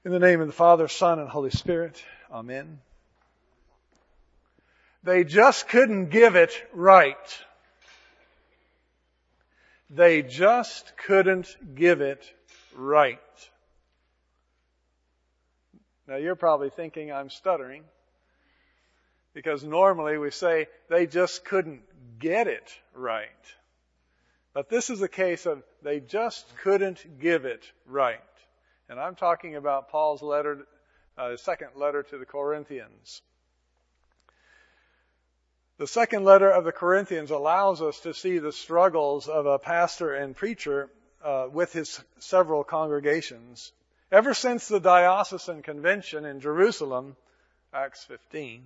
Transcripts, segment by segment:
In the name of the Father, Son, and Holy Spirit. Amen. They just couldn't give it right. They just couldn't give it right. Now you're probably thinking I'm stuttering, because normally we say they just couldn't get it right. But this is a case of they just couldn't give it right. And I'm talking about Paul's letter, second letter to the Corinthians. The second letter of the Corinthians allows us to see the struggles of a pastor and preacher with his several congregations. Ever since the diocesan convention in Jerusalem, Acts 15,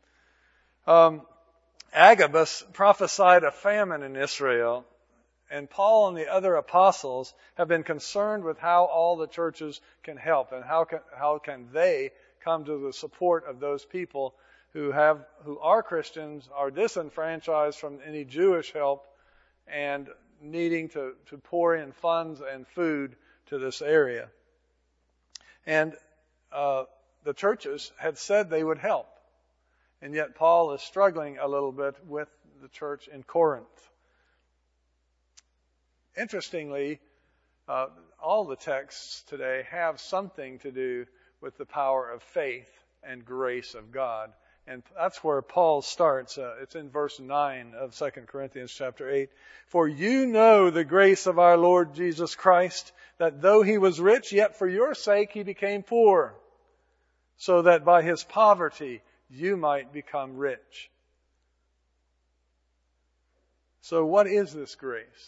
Agabus prophesied a famine in Israel, and Paul and the other apostles have been concerned with how all the churches can help and how can they come to the support of those people who are Christians, are disenfranchised from any Jewish help, and needing to pour in funds and food to this area. And the churches had said they would help. And yet Paul is struggling a little bit with the church in Corinth. Interestingly, all the texts today have something to do with the power of faith and grace of God. And that's where Paul starts. It's in verse 9 of 2 Corinthians chapter 8. For you know the grace of our Lord Jesus Christ, that though he was rich, yet for your sake he became poor, so that by his poverty you might become rich. So what is this grace?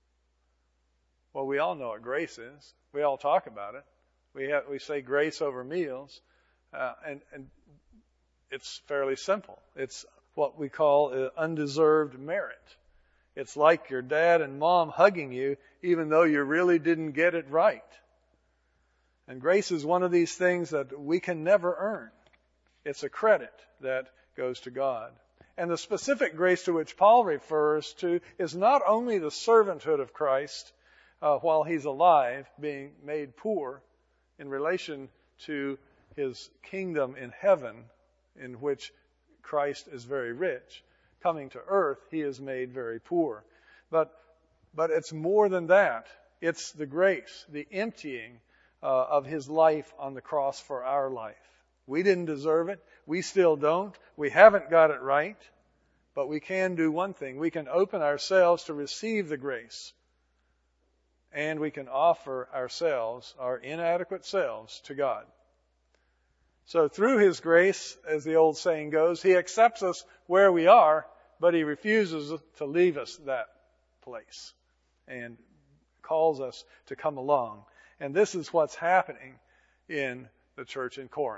Well, we all know what grace is. We all talk about it. We say grace over meals, and it's fairly simple. It's what we call undeserved merit. It's like your dad and mom hugging you even though you really didn't get it right. And grace is one of these things that we can never earn. It's a credit that goes to God. And the specific grace to which Paul refers to is not only the servanthood of Christ while he's alive, being made poor in relation to his kingdom in heaven, in which Christ is very rich. Coming to earth, he is made very poor. But it's more than that. It's the grace, the emptying of his life on the cross for our life. We didn't deserve it. We still don't. We haven't got it right. But we can do one thing. We can open ourselves to receive the grace. And we can offer ourselves, our inadequate selves, to God. So through his grace, as the old saying goes, he accepts us where we are, but he refuses to leave us that place and calls us to come along. And this is what's happening in the church in Corinth.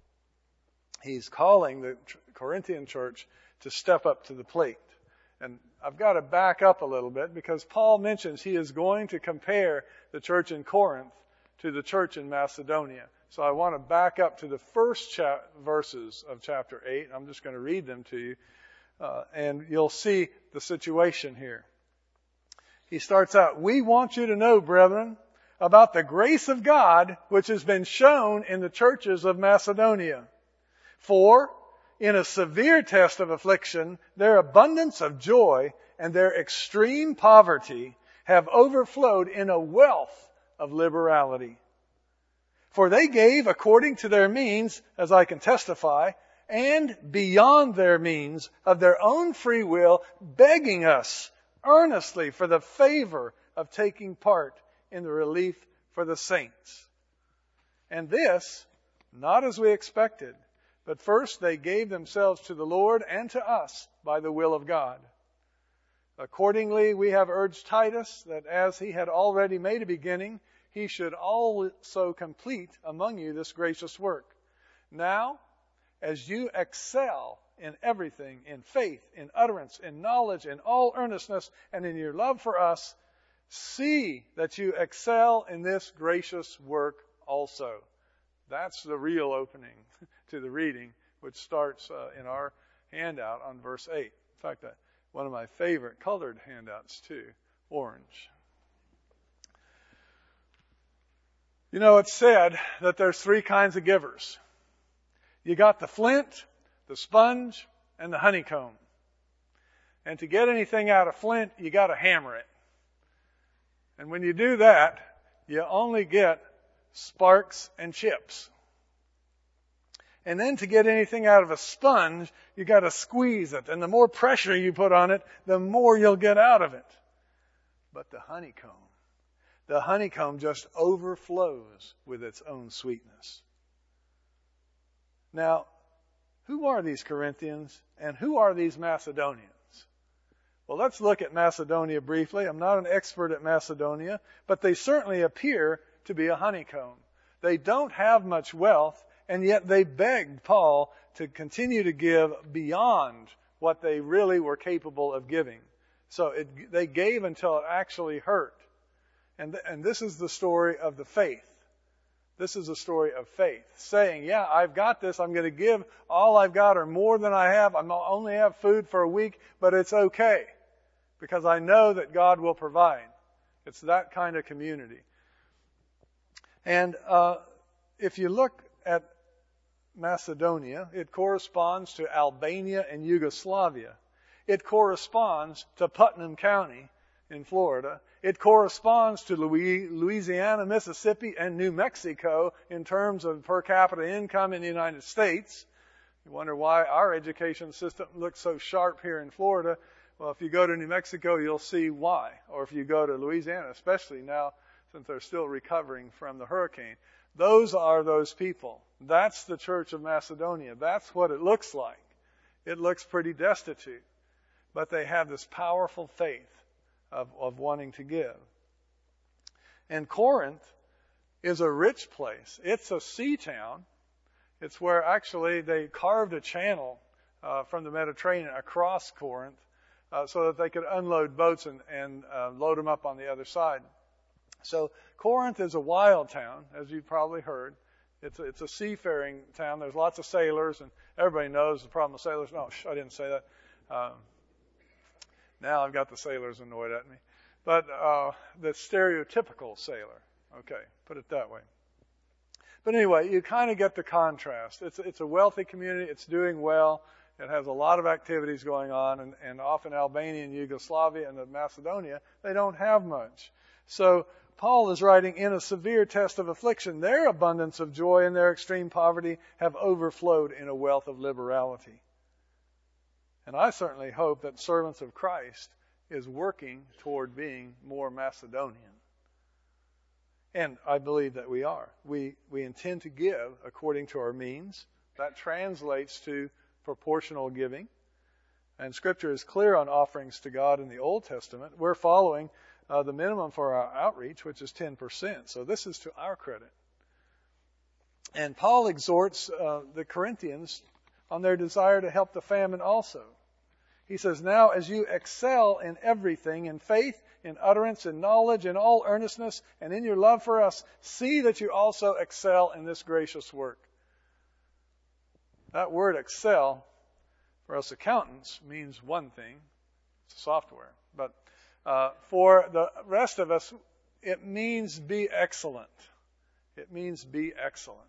He's calling the Corinthian church to step up to the plate. And I've got to back up a little bit because Paul mentions he is going to compare the church in Corinth to the church in Macedonia. So I want to back up to the first verses of chapter 8. I'm just going to read them to you, and you'll see the situation here. He starts out, we want you to know, brethren, about the grace of God which has been shown in the churches of Macedonia. For in a severe test of affliction, their abundance of joy and their extreme poverty have overflowed in a wealth of liberality. For they gave according to their means, as I can testify, and beyond their means of their own free will, begging us earnestly for the favor of taking part in the relief for the saints. And this, not as we expected, but first they gave themselves to the Lord and to us by the will of God. Accordingly, we have urged Titus that as he had already made a beginning, he should also complete among you this gracious work. Now, as you excel in everything, in faith, in utterance, in knowledge, in all earnestness, and in your love for us, see that you excel in this gracious work also. That's the real opening to the reading, which starts in our handout on verse 8. In fact, one of my favorite colored handouts too, orange. You know, it's said that there's three kinds of givers. You got the flint, the sponge, and the honeycomb. And to get anything out of flint, you got to hammer it. And when you do that, you only get sparks and chips. And then to get anything out of a sponge, you got to squeeze it. And the more pressure you put on it, the more you'll get out of it. But the honeycomb just overflows with its own sweetness. Now, who are these Corinthians and who are these Macedonians? Well, let's look at Macedonia briefly. I'm not an expert at Macedonia, but they certainly appear to be a honeycomb. They don't have much wealth, and yet they begged Paul to continue to give beyond what they really were capable of giving. So they gave until it actually hurt. And this is the story of the faith. This is a story of faith, saying, yeah, I've got this. I'm going to give all I've got or more than I have. I only have food for a week, but it's okay because I know that God will provide. It's that kind of community. And if you look at Macedonia, it corresponds to Albania and Yugoslavia. It corresponds to Putnam County in Florida. It corresponds to Louisiana, Mississippi, and New Mexico in terms of per capita income in the United States. You wonder why our education system looks so sharp here in Florida. Well, if you go to New Mexico, you'll see why. Or if you go to Louisiana, especially now since they're still recovering from the hurricane. Those are those people. That's the Church of Macedonia. That's what it looks like. It looks pretty destitute. But they have this powerful faith of wanting to give. And Corinth is a rich place. It's a sea town. It's where actually they carved a channel from the Mediterranean across Corinth so that they could unload boats and load them up on the other side. So Corinth is a wild town, as you've probably heard. It's a seafaring town. There's lots of sailors, and everybody knows the problem with sailors. No, I didn't say that. Now I've got the sailors annoyed at me. But the stereotypical sailor. Okay, put it that way. But anyway, you kind of get the contrast. It's a wealthy community. It's doing well. It has a lot of activities going on. And often Albania and Yugoslavia and Macedonia, they don't have much. So Paul is writing, in a severe test of affliction, their abundance of joy and their extreme poverty have overflowed in a wealth of liberality. And I certainly hope that servants of Christ is working toward being more Macedonian. And I believe that we are. We intend to give according to our means. That translates to proportional giving. And Scripture is clear on offerings to God in the Old Testament. We're following the minimum for our outreach, which is 10%. So this is to our credit. And Paul exhorts the Corinthians on their desire to help the famine also. He says, now as you excel in everything, in faith, in utterance, in knowledge, in all earnestness, and in your love for us, see that you also excel in this gracious work. That word excel, for us accountants, means one thing. It's software. But for the rest of us, it means be excellent. It means be excellent.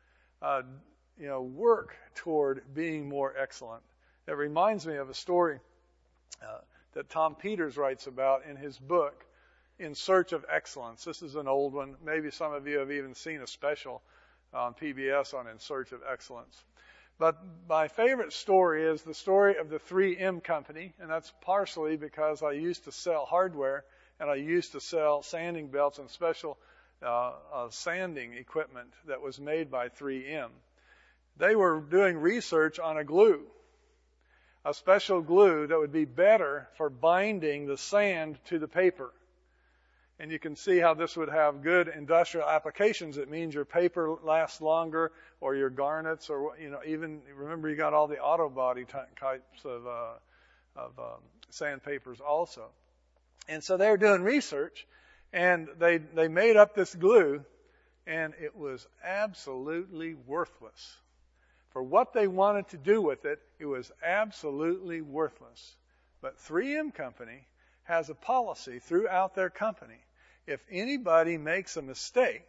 Work toward being more excellent. It reminds me of a story that Tom Peters writes about in his book, In Search of Excellence. This is an old one. Maybe some of you have even seen a special on PBS on In Search of Excellence. But my favorite story is the story of the 3M Company, and that's partially because I used to sell hardware, and I used to sell sanding belts and special sanding equipment that was made by 3M. They were doing research on a glue, a special glue that would be better for binding the sand to the paper. And you can see how this would have good industrial applications. It means your paper lasts longer, or your garnets, or even remember you got all the auto body types of sandpapers also. And so they were doing research, and they made up this glue, and it was absolutely worthless. For what they wanted to do with it, it was absolutely worthless. But 3M Company has a policy throughout their company. If anybody makes a mistake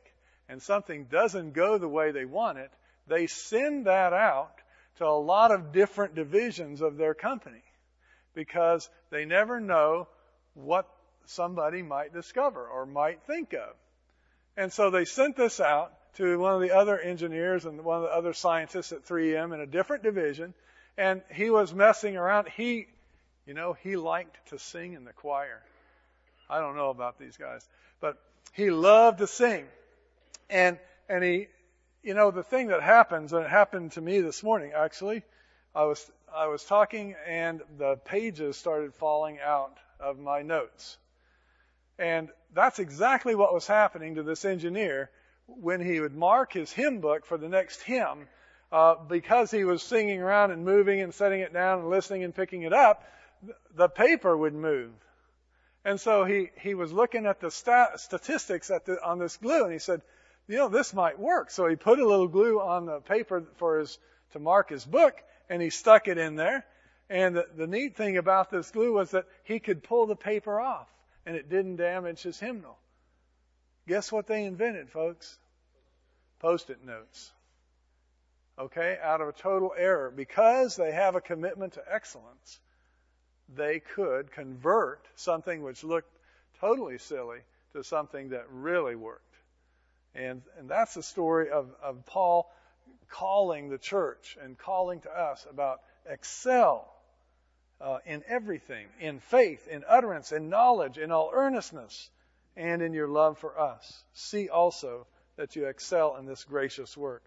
and something doesn't go the way they want it, they send that out to a lot of different divisions of their company because they never know what somebody might discover or might think of. And so they sent this out to one of the other engineers and one of the other scientists at 3M in a different division, and he was messing around. He liked to sing in the choir. I don't know about these guys, but he loved to sing. And he, the thing that happens, and it happened to me this morning actually, I was talking and the pages started falling out of my notes. And that's exactly what was happening to this engineer when he would mark his hymn book for the next hymn, because he was singing around and moving and setting it down and listening and picking it up, the paper would move. And so he was looking at the statistics on this glue, and he said, this might work. So he put a little glue on the paper to mark his book, and he stuck it in there. And the neat thing about this glue was that he could pull the paper off, and it didn't damage his hymnal. Guess what they invented, folks? Post-it notes. Okay? Out of a total error. Because they have a commitment to excellence, they could convert something which looked totally silly to something that really worked. And that's the story of Paul calling the church and calling to us about excel in everything, in faith, in utterance, in knowledge, in all earnestness, and in your love for us. See also that you excel in this gracious work.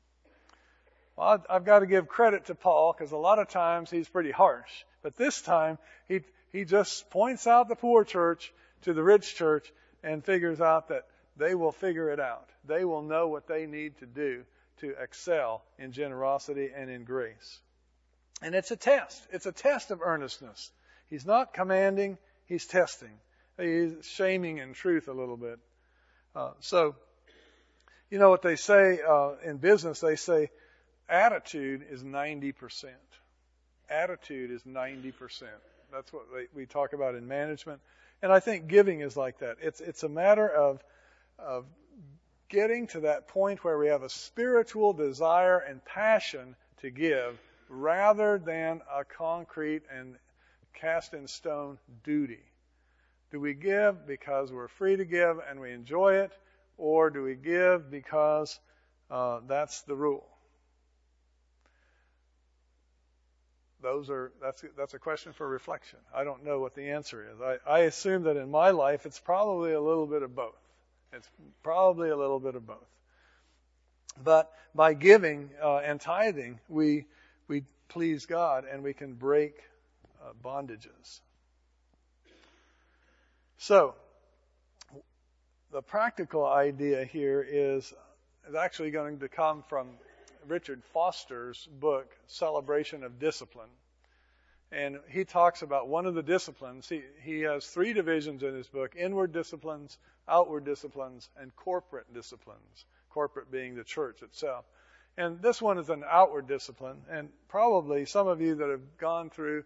Well, I've got to give credit to Paul because a lot of times he's pretty harsh. But this time he just points out the poor church to the rich church and figures out that they will figure it out. They will know what they need to do to excel in generosity and in grace. And it's a test. It's a test of earnestness. He's not commanding, he's testing. He's shaming in truth a little bit. So, you know what they say in business? They say attitude is 90%. Attitude is 90%. That's what we talk about in management. And I think giving is like that. It's a matter of getting to that point where we have a spiritual desire and passion to give rather than a concrete and cast in stone duty. Do we give because we're free to give and we enjoy it, or do we give because that's the rule? That's a question for reflection. I don't know what the answer is. I assume that in my life it's probably a little bit of both. It's probably a little bit of both. But by giving and tithing, we please God and we can break bondages. So, the practical idea here is actually going to come from Richard Foster's book, Celebration of Discipline. And he talks about one of the disciplines. He has 3 divisions in his book: inward disciplines, outward disciplines, and corporate disciplines. Corporate being the church itself. And this one is an outward discipline. And probably some of you that have gone through,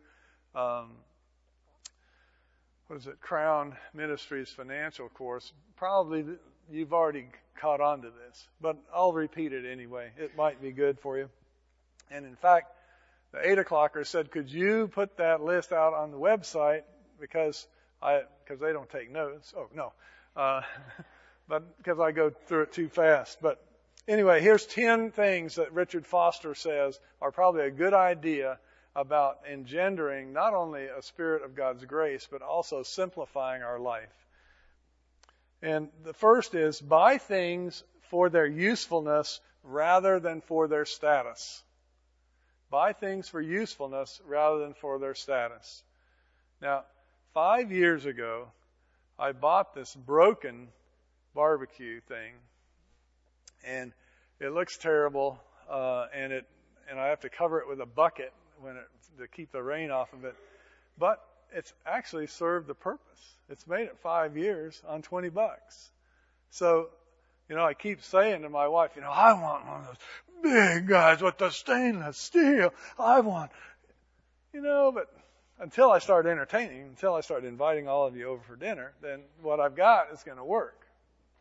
Crown Ministries financial course, probably you've already caught on to this. But I'll repeat it anyway. It might be good for you. And in fact, the 8 o'clocker said, could you put that list out on the website because they don't take notes. Oh, no. But because I go through it too fast. But anyway, here's 10 things that Richard Foster says are probably a good idea about engendering not only a spirit of God's grace, but also simplifying our life. And the first is, buy things for their usefulness rather than for their status. Buy things for usefulness rather than for their status. Now, 5 years ago, I bought this broken barbecue thing, and it looks terrible, and I have to cover it with a bucket to keep the rain off of it. But it's actually served the purpose. It's made it 5 years on $20. So, I keep saying to my wife, I want one of those big guys with the stainless steel. I want, but until I start entertaining, until I start inviting all of you over for dinner, then what I've got is going to work.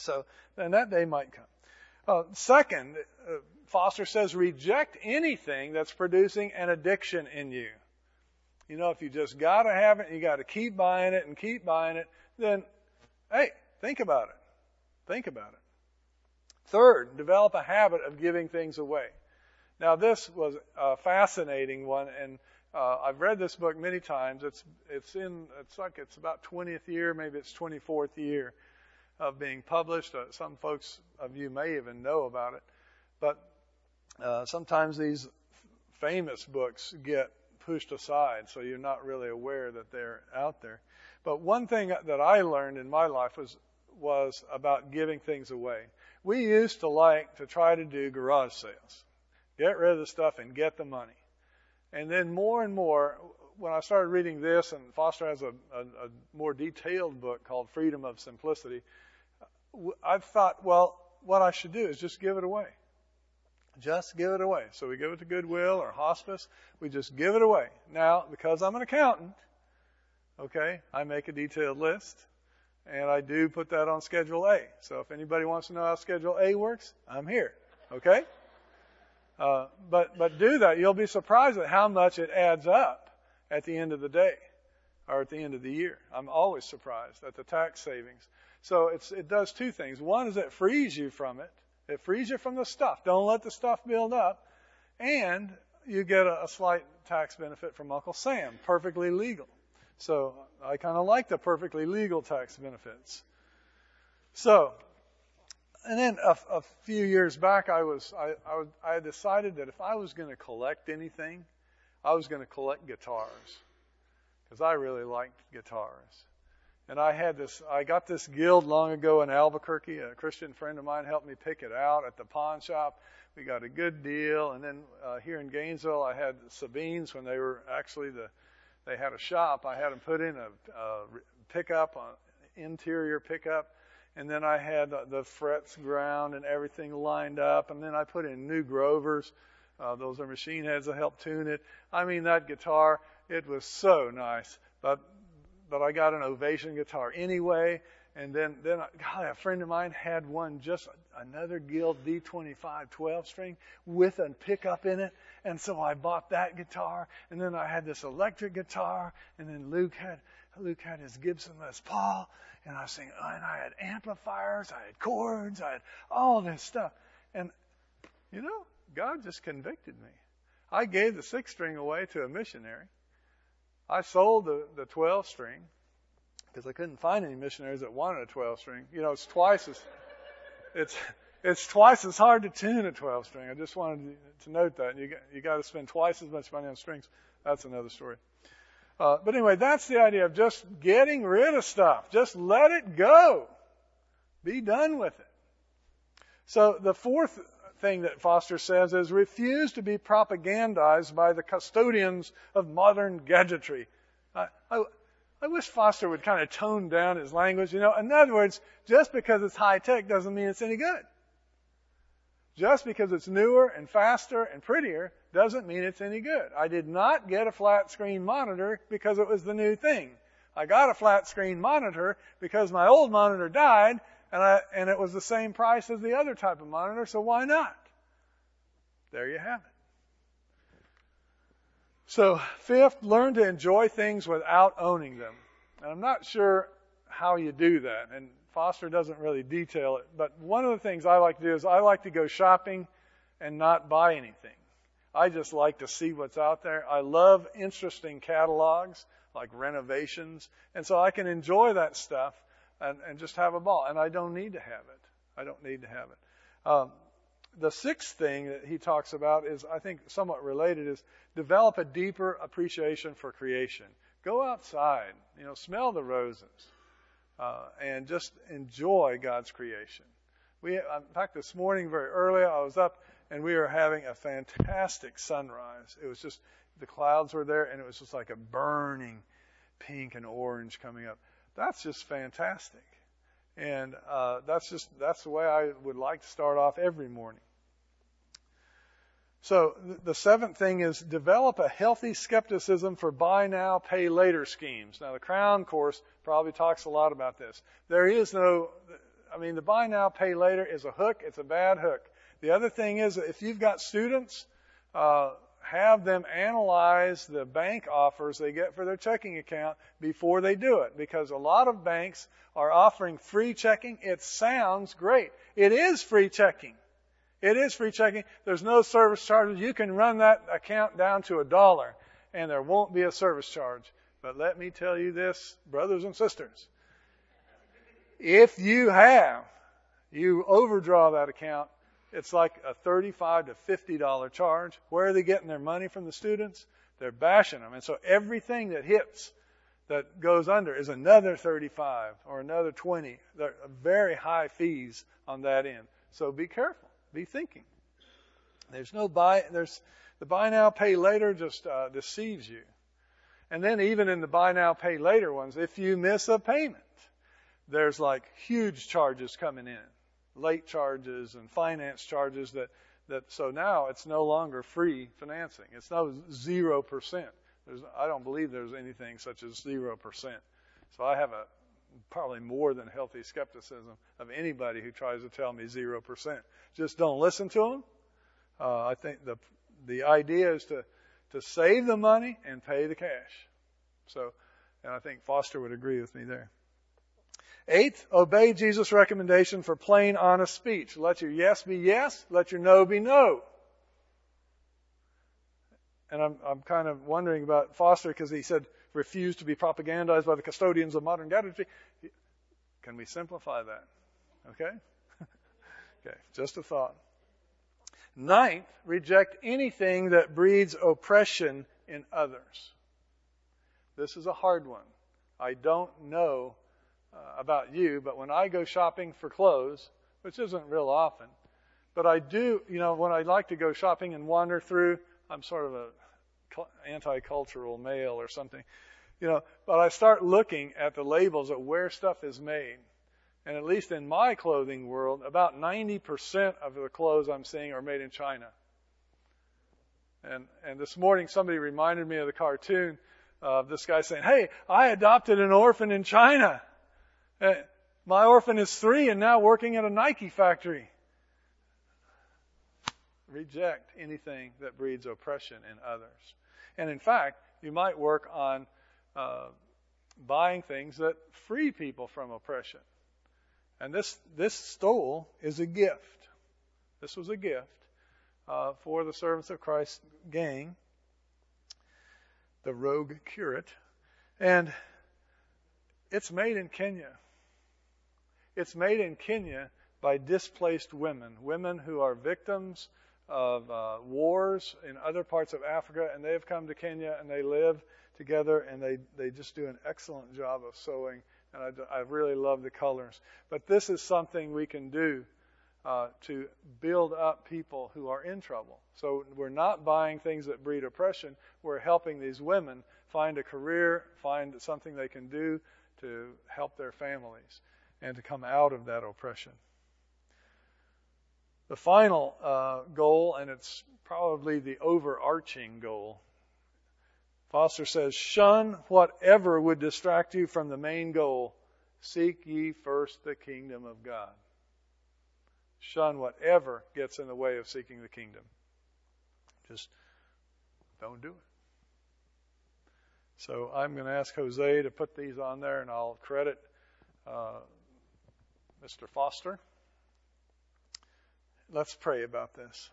So, and that day might come. Second, Foster says, reject anything that's producing an addiction in you. You know, if you just got to have it, you got to keep buying it and keep buying it, then, hey, think about it. Think about it. Third, develop a habit of giving things away. Now, this was a fascinating one, and I've read this book many times. It's about 20th year, maybe it's 24th year of being published. Some folks of you may even know about it, but sometimes these famous books get pushed aside, so you're not really aware that they're out there. But one thing that I learned in my life was about giving things away. We used to like to try to do garage sales. Get rid of the stuff and get the money. And then more and more, when I started reading this, and Foster has a more detailed book called Freedom of Simplicity, I thought, well, what I should do is just give it away. Just give it away. So we give it to Goodwill or hospice. We just give it away. Now, because I'm an accountant, okay, I make a detailed list, and I do put that on Schedule A. So if anybody wants to know how Schedule A works, I'm here, okay? But do that. You'll be surprised at how much it adds up at the end of the day or at the end of the year. I'm always surprised at the tax savings. So it does two things. One is it frees you from it. It frees you from the stuff. Don't let the stuff build up. And you get a slight tax benefit from Uncle Sam, perfectly legal. So I kind of like the perfectly legal tax benefits. So, and then a few years back, I had decided that if I was going to collect anything, I was going to collect guitars, because I really liked guitars. And I got this guild long ago in Albuquerque. A Christian friend of mine helped me pick it out at the pawn shop. We got a good deal. And then here in Gainesville, I had Sabine's when they were actually they had a shop. I had them put in a pickup, interior pickup. And then I had the frets ground and everything lined up. And then I put in new Grovers. Those are machine heads that help tune it. I mean, that guitar, it was so nice. But I got an Ovation guitar anyway. And then a friend of mine had one, just another Guild D25 12-string with a pickup in it. And so I bought that guitar. And then I had this electric guitar. And then Luke had his Gibson Les Paul. And I was singing, and I had amplifiers, I had chords, I had all this stuff. And, you know, God just convicted me. I gave the 6-string away to a missionary. I sold the 12-string because I couldn't find any missionaries that wanted a 12-string. You know, it's twice as hard to tune a 12-string. I just wanted to note that. You got to spend twice as much money on strings. That's another story. But anyway, that's the idea of just getting rid of stuff. Just let it go. Be done with it. So the fourth thing that Foster says is refuse to be propagandized by the custodians of modern gadgetry. I wish Foster would kind of tone down his language. You know, in other words, just because it's high tech doesn't mean it's any good. Just because it's newer and faster and prettier doesn't mean it's any good. I did not get a flat screen monitor because it was the new thing. I got a flat screen monitor because my old monitor died and it was the same price as the other type of monitor, so why not? There you have it. So, fifth, learn to enjoy things without owning them. And I'm not sure how you do that, and Foster doesn't really detail it, but one of the things I like to do is I like to go shopping and not buy anything. I just like to see what's out there. I love interesting catalogs, like renovations, and so I can enjoy that stuff and just have a ball, and I don't need to have it. I don't need to have it. The sixth thing that he talks about is, I think, somewhat related, is develop a deeper appreciation for creation. Go outside, smell the roses, and just enjoy God's creation. In fact, this morning very early, I was up and we were having a fantastic sunrise. It was just, the clouds were there and it was just like a burning pink and orange coming up. That's just fantastic. And that's the way I would like to start off every morning. So the seventh thing is develop a healthy skepticism for buy now, pay later schemes. Now the Crown course probably talks a lot about this. There is no the buy now, pay later is a hook. It's a bad hook. The other thing is, if you've got students, have them analyze the bank offers they get for their checking account before they do it, because a lot of banks are offering free checking. It sounds great. It is free checking. It is free checking. There's no service charges. You can run that account down to $1 and there won't be a service charge. But let me tell you this, brothers and sisters. If you overdraw that account, it's like a $35 to $50 charge. Where are they getting their money from the students? They're bashing them. And so everything that hits, that goes under, is another 35 or another 20. There are very high fees on that end. So be careful. Be thinking. The buy now, pay later just deceives you. And then even in the buy now, pay later ones, if you miss a payment, there's like huge charges coming in. Late charges and finance charges so now it's no longer free financing. It's now 0%. I don't believe there's anything such as 0%. So I have probably more than healthy skepticism of anybody who tries to tell me 0%. Just don't listen to them. I think the idea is to save the money and pay the cash. And I think Foster would agree with me there. 8th, obey Jesus' recommendation for plain, honest speech. Let your yes be yes. Let your no be no. And I'm kind of wondering about Foster because he said, refuse to be propagandized by the custodians of modern gadgetry. Can we simplify that? Okay? Okay, just a thought. 9th, reject anything that breeds oppression in others. This is a hard one. I don't know about you, but when I go shopping for clothes, which isn't real often, but I do, when I like to go shopping and wander through, I'm sort of a anti-cultural male or something, but I start looking at the labels of where stuff is made. And at least in my clothing world, about 90% of the clothes I'm seeing are made in China. And this morning somebody reminded me of the cartoon of this guy saying, hey, I adopted an orphan in China. My orphan is 3 and now working at a Nike factory. Reject anything that breeds oppression in others. And in fact, you might work on buying things that free people from oppression. And this stole is a gift. This was a gift for the Servants of Christ gang, the Rogue Curate. And it's made in Kenya. It's made in Kenya by displaced women who are victims of wars in other parts of Africa, and they have come to Kenya and they live together, and they just do an excellent job of sewing, and I really love the colors. But this is something we can do to build up people who are in trouble. So we're not buying things that breed oppression. We're helping these women find a career, find something they can do to help their families and to come out of that oppression. The final goal, and it's probably the overarching goal, Foster says, shun whatever would distract you from the main goal. Seek ye first the kingdom of God. Shun whatever gets in the way of seeking the kingdom. Just don't do it. So I'm going to ask Jose to put these on there, and I'll credit Mr. Foster. Let's pray about this.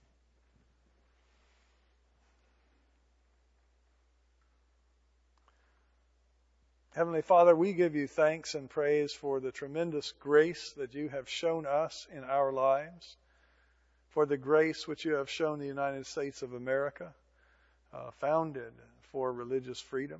Heavenly Father, we give you thanks and praise for the tremendous grace that you have shown us in our lives, for the grace which you have shown the United States of America, founded for religious freedom.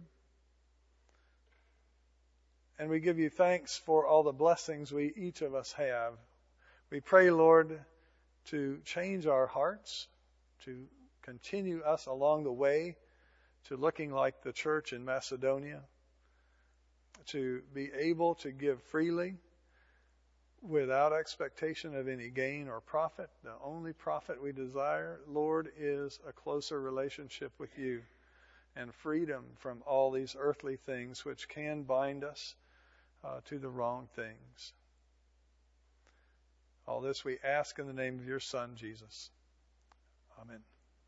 And we give you thanks for all the blessings each of us have. We pray, Lord, to change our hearts, to continue us along the way to looking like the church in Macedonia, to be able to give freely without expectation of any gain or profit. The only profit we desire, Lord, is a closer relationship with you and freedom from all these earthly things which can bind us to the wrong things. All this we ask in the name of your Son, Jesus. Amen.